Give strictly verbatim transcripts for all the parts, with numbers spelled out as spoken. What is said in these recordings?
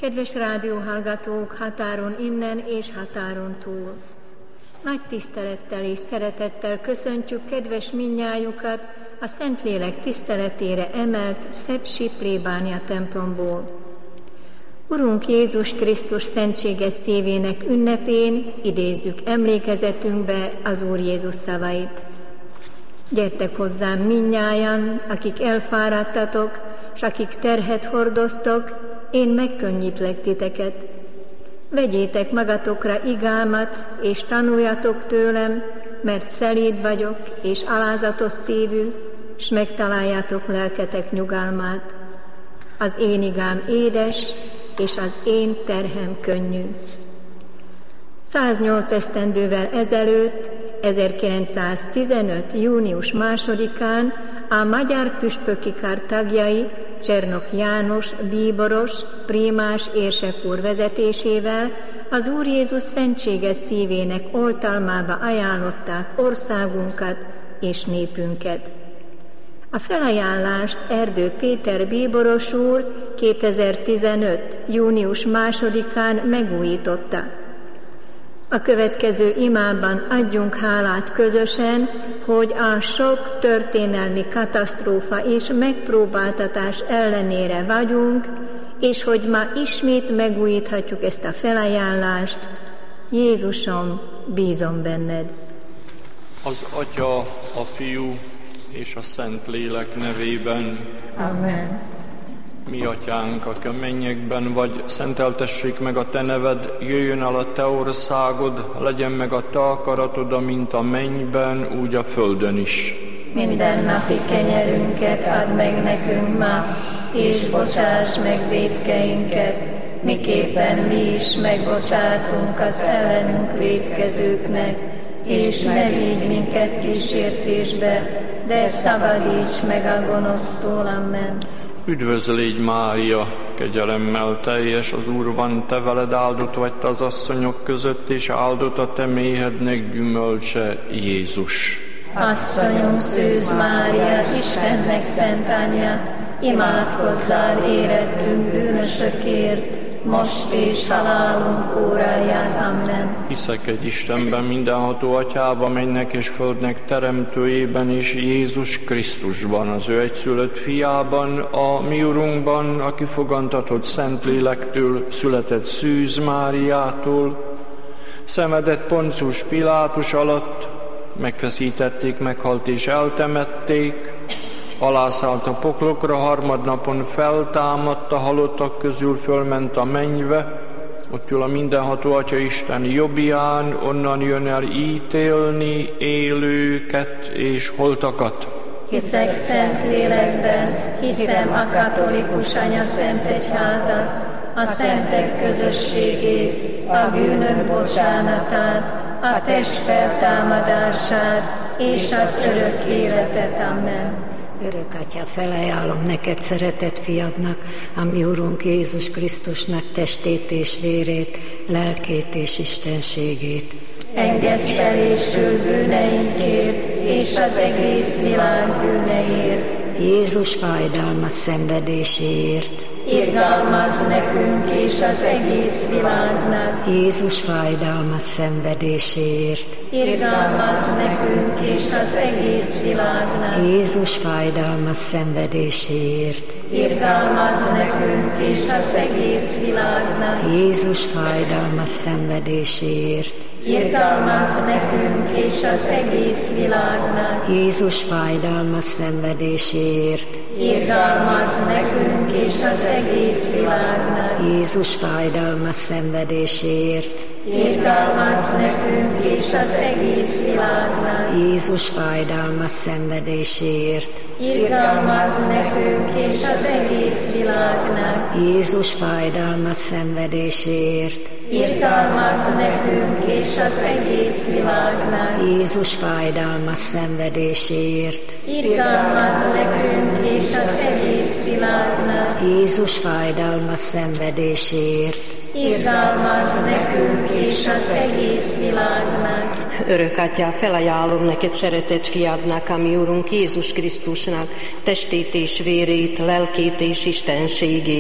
Kedves rádióhallgatók határon innen és határon túl! Nagy tisztelettel és szeretettel köszöntjük kedves mindnyájukat a Szentlélek tiszteletére emelt Szepsi plébánia templomból. Urunk Jézus Krisztus szentséges szívének ünnepén idézzük emlékezetünkbe az Úr Jézus szavait. Gyertek hozzám mindnyájan, akik elfáradtatok, s akik terhet hordoztok, én megkönnyítlek titeket. Vegyétek magatokra igámat, és tanuljatok tőlem, mert szelíd vagyok, és alázatos szívű, s megtaláljátok lelketek nyugalmát. Az én igám édes, és az én terhem könnyű. száznyolc esztendővel ezelőtt, ezerkilencszáztizenöt. június másodikán a magyar püspöki kar tagjai Csernok János, bíboros, prímás érsek úr vezetésével az Úr Jézus szentséges szívének oltalmába ajánlották országunkat és népünket. A felajánlást Erdő Péter bíboros úr kétezer-tizenöt. június másodikán megújította. A következő imában adjunk hálát közösen, hogy a sok történelmi katasztrófa és megpróbáltatás ellenére vagyunk, és hogy ma ismét megújíthatjuk ezt a felajánlást. Jézusom, bízom benned. Az Atya, a Fiú és a Szentlélek nevében. Amen. Mi atyánk, aki a mennyekben vagy, szenteltessék meg a te neved, jöjjön el a te országod, legyen meg a te akaratod, amint a mennyben, úgy a földön is. Minden napi kenyerünket add meg nekünk ma, és bocsáss meg vétkeinket, miképpen mi is megbocsátunk az ellenünk vétkezőknek, és ne vigy minket kísértésbe, de szabadíts meg a gonosztól. Amen. Üdvözl légy, Mária, kegyelemmel teljes, az Úr van te veled, áldott vagy te az asszonyok között, és áldott a te méhednek gyümölcse, Jézus. Asszonyom, Szűz Mária, Istennek szent anyja, imádkozzál érettünk bűnösökért, most és halálunk óráján. Amen. Hiszek egy Istenben, mindenható Atyában, mennek és földnek teremtőjében, és Jézus Krisztusban, az ő egyszülött fiában, a mi Urunkban, aki fogantatott Szentlélektől, született Szűz Máriától, szenvedett Poncius Pilátus alatt, megfeszítették, meghalt és eltemették, alászállt a poklokra, harmadnapon feltámadt, a halottak közül fölment a mennybe, ott ül a mindenható Atya Isten jobbján, onnan jön el ítélni élőket és holtakat. Hiszek szent lélekben, hiszem a katolikus anya szent egyházat, a szentek közösségét, a bűnök bocsánatát, a test feltámadását és az örök életet. Amen. Örök Atya, felajánlom neked szeretett fiadnak, a mi Urunk Jézus Krisztusnak testét és vérét, lelkét és istenségét. Engedj felésül bűneinkért és az egész világ bűneiért. Jézus fájdalmas szenvedéséért. Irgalmazz nekünk és az egész világnak. Jézus fájdalmas szenvedéséért. Irgalmazz nekünk és az egész világnak. Jézus fájdalmas szenvedéséért. Irgalmazz nekünk és az egész világnak. Jézus fájdalmas szenvedéséért. Irgalmazz nekünk és az egész világnak. Jézus fájdalmas szenvedéséért. Irgalmazz nekünk és az egész világnak. Jézus fájdalmas szenvedéséért. Irgalmazz nekünk és az egész világnak. Jézus fájdalmas szenvedéséért. Irgalmazz nekünk és az egész világnak. Jézus fájdalmas szenvedéséért. Irgalmazz nekünk és az egész világnak. Jézus fájdalmas szenvedéséért. Irgalmazz nekünk és az egész világnak. Jézus fájdalmas szenvedéséért. Irgalmazz nekünk és az egész világnak. Örök Atyám, felajánlom neked szeretett fiadnak, a mi Urunk Jézus Krisztusnak, testét és vérét, lelkét és istenségét.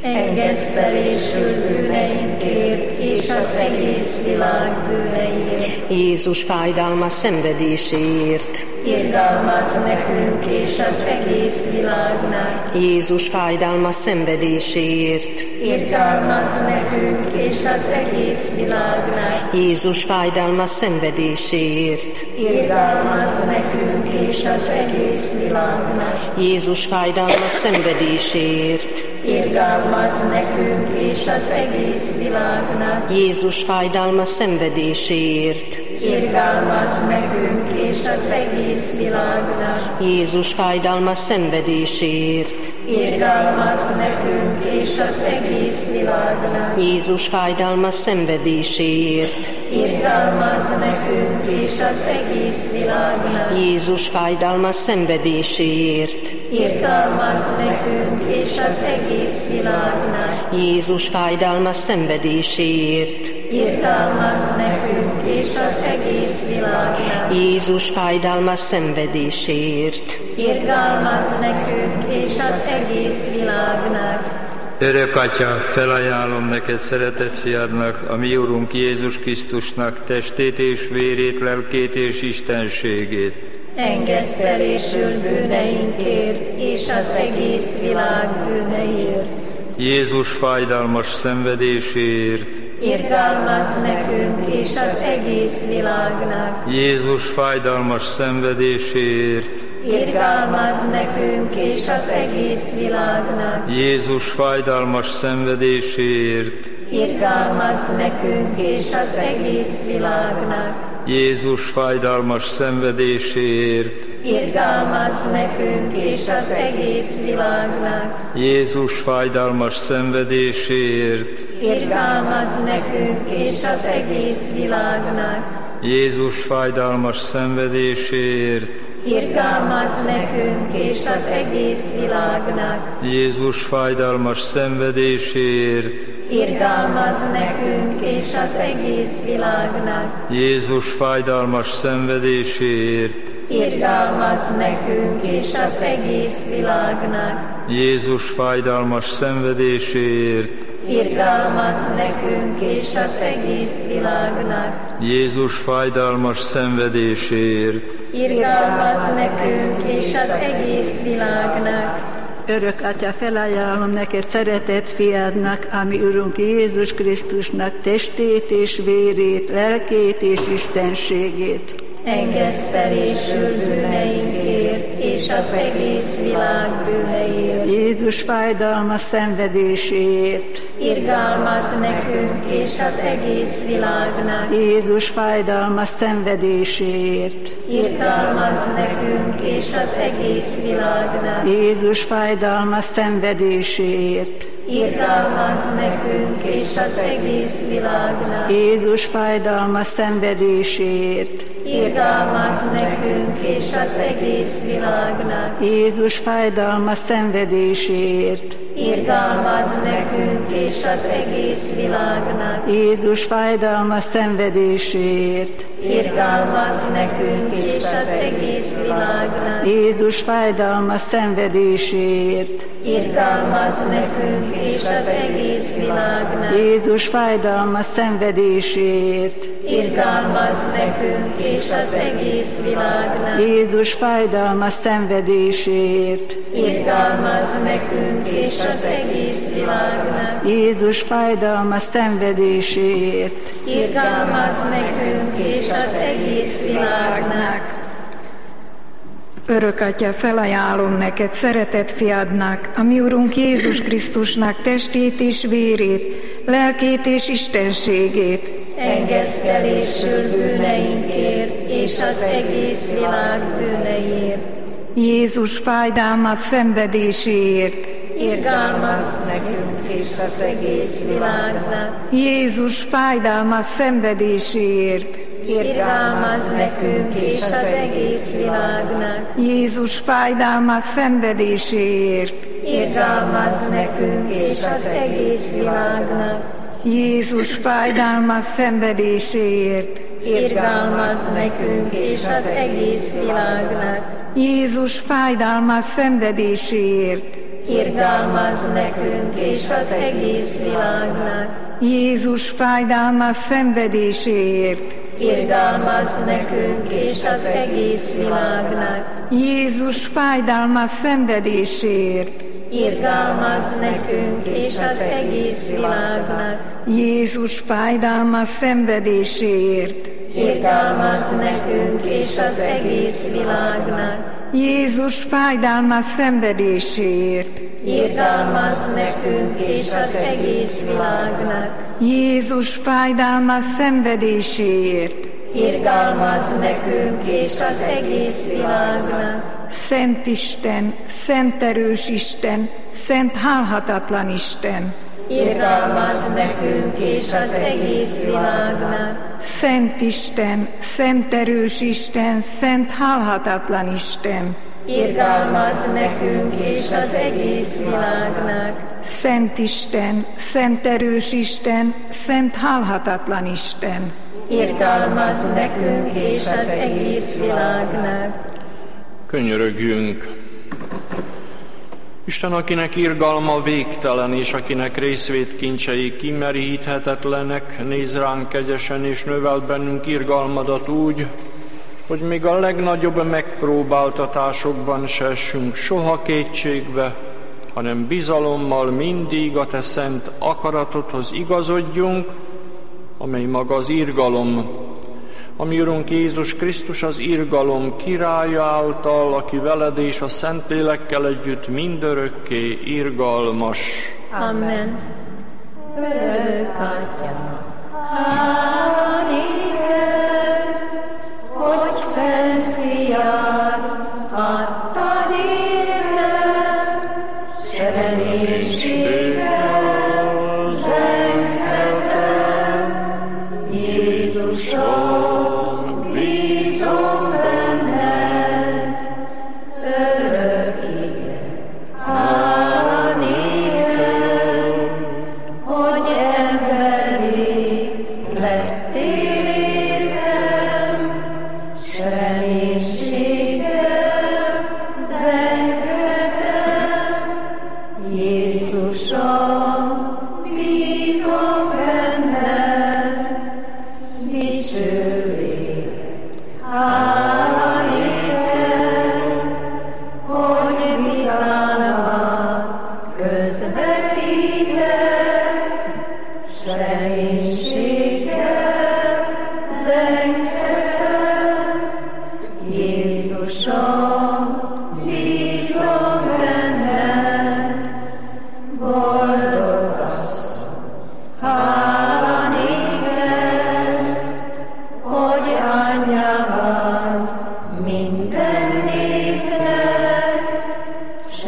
engesztelésül bűneinkért és az egész világ bűneiért. Jézus fájdalmas szenvedéséért, irgalmazz nekünk és az egész világnak. Jézus fájdalmas szenvedéséért, irgalmazz nekünk és az egész világnak. Jézus fájdalmas szenvedéséért, irgalmazz nekünk és az egész világnak. Jézus fájdalmas szenvedéséért, irgalmazz nekünk és az egész világnak. Jézus fájdalmas szenvedéséért, irgalmazz nekünk és az egész világnak. Jézus fájdalmas szenvedéséért, irgalmazz nekünk és az egész világnak. Jézus fájdalmas szenvedéséért, irgalmazz nekünk és az egész világnak. Jézus fájdalmas szenvedéséért, irgalmazz nekünk és az egész világnak. Jézus fájdalmas szenvedéséért, irgalmazz nekünk és az egész világnak. Jézus fájdalmas szenvedéséért, irgalmazz nekünk és az egész világnak. Örök Atya, felajánlom neked szeretett fiadnak, a mi Urunk Jézus Krisztusnak testét és vérét, lelkét és istenségét. Engesztelésül bűneinkért és az egész világ bűneiért. Jézus fájdalmas szenvedéséért, irgalmazz nekünk és az egész világnak. Jézus fájdalmas szenvedéséért, irgalmazz nekünk és az egész világnak. Jézus fájdalmas szenvedéséért, irgalmazz nekünk és az egész világnak. Jézus fájdalmas szenvedéséért, irgalmazz nekünk és az egész világnak. Jézus fájdalmas szenvedéséért, irgalmazz nekünk és az egész világnak. Jézus fájdalmas szenvedéséért, irgalmazz nekünk és az egész világnak. Jézus fájdalmas szenvedéséért, irgalmazz nekünk és az egész világnak. Jézus fájdalmas szenvedéséért, irgalmazz nekünk és az egész világnak. Jézus fájdalmas szenvedéséért, irgalmazz nekünk és az egész világnak. Jézus fájdalmas szenvedéséért, irgalmazz nekünk és az egész világnak. Örök Atya, felajánlom neked szeretett fiadnak, ami Urunk Jézus Krisztusnak testét és vérét, lelkét és istenségét. Engesztelésül bűneinkért és az egész világ bűneiért. Jézus fájdalmas szenvedéséért, irgalmazz nekünk és az egész világnak. Jézus fájdalmas szenvedéséért, irgalmazz nekünk és az egész világnak. Jézus fájdalmas szenvedéséért, irgalmazz nekünk és az egész világnak. Jézus fájdalmas szenvedéséért, irgalmazz nekünk és az egész világnak. Jézus fájdalmas szenvedéséért, irgalmazz nekünk és az egész világnak. Jézus fájdalmas szenvedéséért, irgalmazz nekünk és az egész világnak. Jézus fájdalmas szenvedéséért, irgalmazz nekünk és az egész világnak. Jézus fájdalmas szenvedéséért, irgalmazz nekünk és az egész világnak. Jézus fájdalmas szenvedéséért, irgalmazz nekünk és az egész világnak. Jézus fájdalmas szenvedéséért, irgalmazz nekünk és az egész világnak. Örök Atya, felajánlom neked szeretett fiadnak, a mi Urunk Jézus Krisztusnak testét és vérét, lelkét és istenségét. Engesztelésül bűneinkért és az egész világ bűneiért. Jézus fájdalmas szenvedéséért, irgalmazz nekünk és az egész világnak. Jézus fájdalmas szenvedéséért, irgalmazz nekünk és az egész világnak. Jézus fájdalmas szenvedéséért, irgalmazz nekünk és az egész világnak. Jézus fájdalmas szenvedéséért, irgalmazz nekünk és az egész világnak. Jézus fájdalmas szenvedéséért, irgalmazz nekünk és az egész világnak. Jézus fájdalmas szenvedéséért, irgalmazz nekünk és az egész világnak. Jézus fájdalmas szenvedéséért, irgalmazz nekünk és az egész világnak. Jézus fájdalmas szenvedéséért, irgalmazz nekünk és az egész világnak. Jézus fájdalmas szenvedéséért, irgalmazz nekünk és az egész világnak. Jézus fájdalmas szenvedéséért, irgalmazz nekünk és az egész világnak. Szent Isten, szent erős Isten, szent halhatatlan Isten, irgalmazz nekünk és az egész világnak. Szent Isten, szent erős Isten, szent halhatatlan Isten, irgalmazz nekünk és az egész világnak. Szent Isten, szent erős Isten, szent halhatatlan Isten, irgalmazz nekünk és az egész világnak. Könyörögjünk! Isten, akinek irgalma végtelen, és akinek részvétkincsei kimeríthetetlenek, néz ránk kegyesen, és növel bennünk irgalmadat úgy, hogy még a legnagyobb megpróbáltatásokban se essünk soha kétségbe, hanem bizalommal mindig a te szent akaratodhoz igazodjunk, amely maga az irgalom. A mi Urunk Jézus Krisztus az irgalom királya által, aki veled és a Szentlélekkel együtt mindörökké irgalmas. Amen. Örök Atya, hála néked, hogy szent fiad adtad értem, s reménységgel zenghetem. Jézusom, bízom benned, örökig. Hála néked, hogy emberi lettél értem, s reménységgel zenghetem. Jézusom, bízom benned, dicső lélek. Hála néked, hogy bizalmat közvetítesz, s reménységgel zenghetem. Jézusom, bízom benned, boldog asszony. Hála néked, hogy anyja vagy minden népnek, s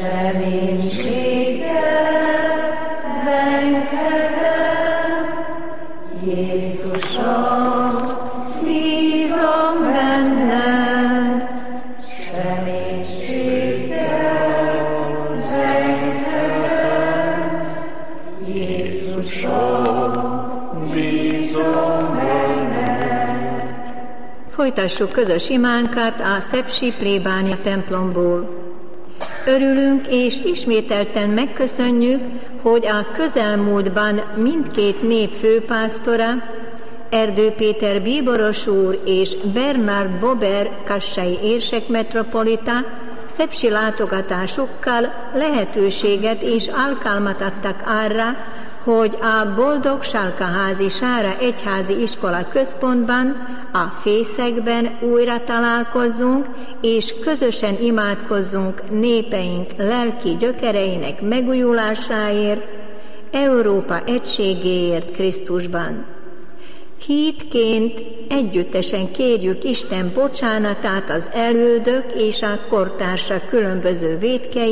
reménységgel zenghetem. Jézusom, bízom benned, s reménységgel zenghetem. Jézusom, bízom benned. Folytassuk közös imánkat a szepsi plébánia templomból. Örülünk és ismételten megköszönjük, hogy a közelmúltban mindkét nép főpásztora, Erdő Péter bíboros úr és Bernard Bober kassai érsek metropolita szepsi látogatásukkal lehetőséget és alkalmat adtak arra, hogy a Boldogságházi Sára Egyházi Iskola központban, a fészekben újra találkozzunk, és közösen imádkozzunk népeink lelki gyökereinek megújulásáért, Európa egységéért Krisztusban. Hídként együttesen kérjük Isten bocsánatát az elődök és a kortársak különböző vétkei